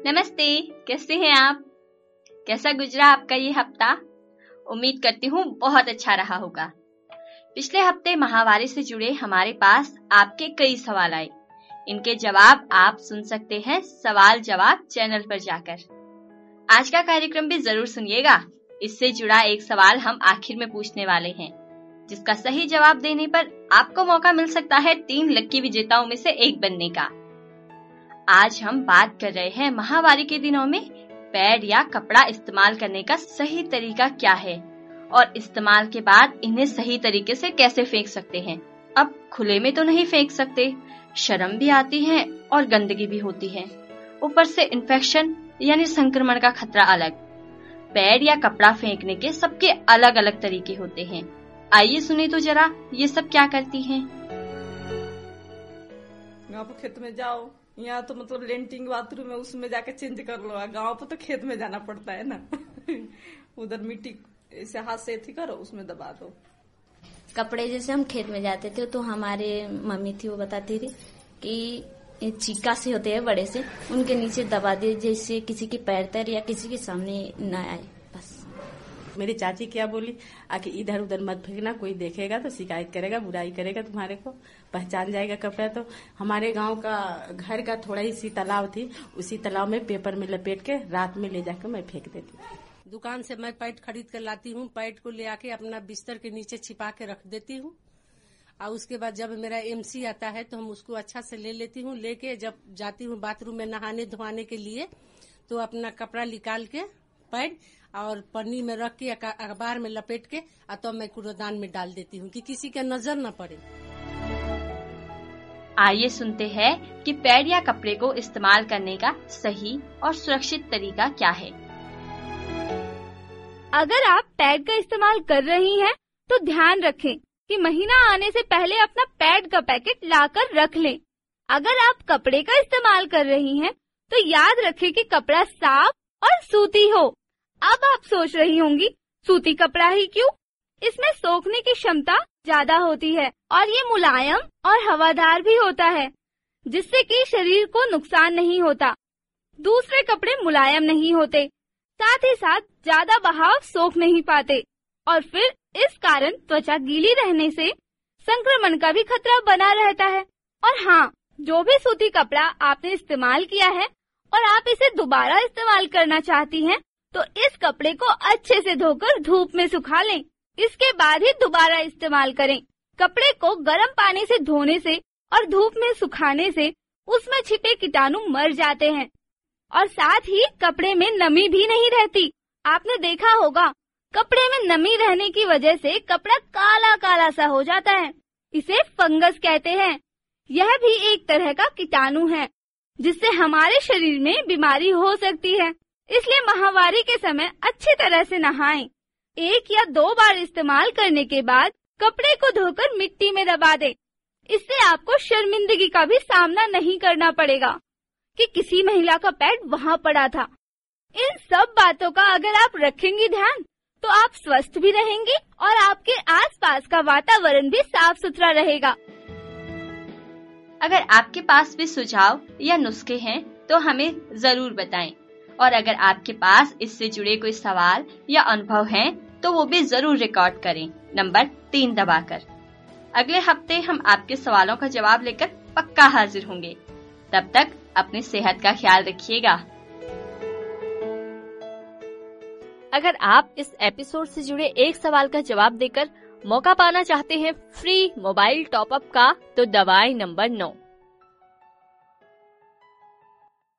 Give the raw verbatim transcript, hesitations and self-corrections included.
नमस्ते, कैसे हैं आप? कैसा गुजरा आपका ये हफ्ता? उम्मीद करती हूँ बहुत अच्छा रहा होगा। पिछले हफ्ते माहवारी से जुड़े हमारे पास आपके कई सवाल आए। इनके जवाब आप सुन सकते हैं सवाल जवाब चैनल पर जाकर। आज का कार्यक्रम भी जरूर सुनिएगा। इससे जुड़ा एक सवाल हम आखिर में पूछने वाले हैं, जिसका सही जवाब देने पर आपको मौका मिल सकता है तीन लक्की विजेताओं में से एक बनने का। आज हम बात कर रहे हैं माहवारी के दिनों में पैड या कपड़ा इस्तेमाल करने का सही तरीका क्या है और इस्तेमाल के बाद इन्हें सही तरीके से कैसे फेंक सकते हैं। अब खुले में तो नहीं फेंक सकते, शर्म भी आती है और गंदगी भी होती है। ऊपर से इन्फेक्शन यानी संक्रमण का खतरा अलग। पैड या कपड़ा फेंकने के सबके अलग अलग तरीके होते हैं। आइए सुने तो जरा ये सब क्या करती हैं। गाँव खेत में जाओ, यहाँ तो मतलब लेंटिंग बाथरूम है, उसमें जाके चेंज कर लो। गाँव पे तो खेत में जाना पड़ता है ना। उधर मिट्टी ऐसे हाथ से थी करो, उसमें दबा दो। कपड़े जैसे हम खेत में जाते थे तो हमारे मम्मी थी, वो बताती थी कि चीका से होते हैं बड़े से, उनके नीचे दबा दे, जैसे किसी की पैर तर या किसी के सामने न आए। बस मेरी चाची क्या बोली, आके इधर उधर मत फेंकना, कोई देखेगा तो शिकायत करेगा, बुराई करेगा, तुम्हारे को पहचान जाएगा कपड़ा। तो हमारे गांव का घर का थोड़ा ही सी तालाब थी, उसी तालाब में पेपर में लपेट के रात में ले जाकर मैं फेंक देती थी। दुकान से मैं पैड खरीद कर लाती हूँ, पैड को ले आके अपना बिस्तर के नीचे छिपा के रख देती हूँ। और उसके बाद जब मेरा एमसी आता है तो हम उसको अच्छा से ले लेती हूँ। लेके जब जाती हूँ बाथरूम में नहाने धोने के लिए तो अपना कपड़ा निकाल के पैड और पन्नी में रख के अखबार में लपेट के तो मैं कूड़ेदान में डाल देती हूँ कि किसी का नजर न पड़े। आइए सुनते हैं कि पैड या कपड़े को इस्तेमाल करने का सही और सुरक्षित तरीका क्या है। अगर आप पैड का इस्तेमाल कर रही हैं, तो ध्यान रखें कि महीना आने से पहले अपना पैड का पैकेट लाकर रख लें। अगर आप कपड़े का इस्तेमाल कर रही हैं, तो याद रखें कि कपड़ा साफ और सूती हो। अब आप सोच रही होंगी, सूती कपड़ा ही क्यों? इसमें सोखने की क्षमता ज्यादा होती है और ये मुलायम और हवादार भी होता है, जिससे कि शरीर को नुकसान नहीं होता। दूसरे कपड़े मुलायम नहीं होते, साथ ही साथ ज्यादा बहाव सोख नहीं पाते और फिर इस कारण त्वचा गीली रहने से संक्रमण का भी खतरा बना रहता है। और हाँ, जो भी सूती कपड़ा आपने इस्तेमाल किया है और आप इसे दोबारा इस्तेमाल करना चाहती हैं, तो इस कपड़े को अच्छे से धोकर धूप में सुखा लें। इसके बाद ही दोबारा इस्तेमाल करें। कपड़े को गर्म पानी से धोने से और धूप में सुखाने से उसमें छिपे कीटाणु मर जाते हैं और साथ ही कपड़े में नमी भी नहीं रहती। आपने देखा होगा, कपड़े में नमी रहने की वजह से कपड़ा काला काला सा हो जाता है। इसे फंगस कहते हैं। यह भी एक तरह का कीटाणु है, जिससे हमारे शरीर में बीमारी हो सकती है। इसलिए माहवारी के समय अच्छी तरह से नहाएं। एक या दो बार इस्तेमाल करने के बाद कपड़े को धोकर मिट्टी में दबा दें। इससे आपको शर्मिंदगी का भी सामना नहीं करना पड़ेगा कि किसी महिला का पैड वहाँ पड़ा था। इन सब बातों का अगर आप रखेंगी ध्यान, तो आप स्वस्थ भी रहेंगे और आपके आसपास का वातावरण भी साफ सुथरा रहेगा। अगर आपके पास भी सुझाव या नुस्खे हैं तो हमें जरूर बताएं। और अगर आपके पास इससे जुड़े कोई सवाल या अनुभव हैं, तो वो भी जरूर रिकॉर्ड करें नंबर तीन दबाकर। अगले हफ्ते हम आपके सवालों का जवाब लेकर पक्का हाजिर होंगे। तब तक अपनी सेहत का ख्याल रखिएगा। अगर आप इस एपिसोड से जुड़े एक सवाल का जवाब देकर मौका पाना चाहते हैं फ्री मोबाइल टॉप अप का, तो दबाएं नंबर नौ।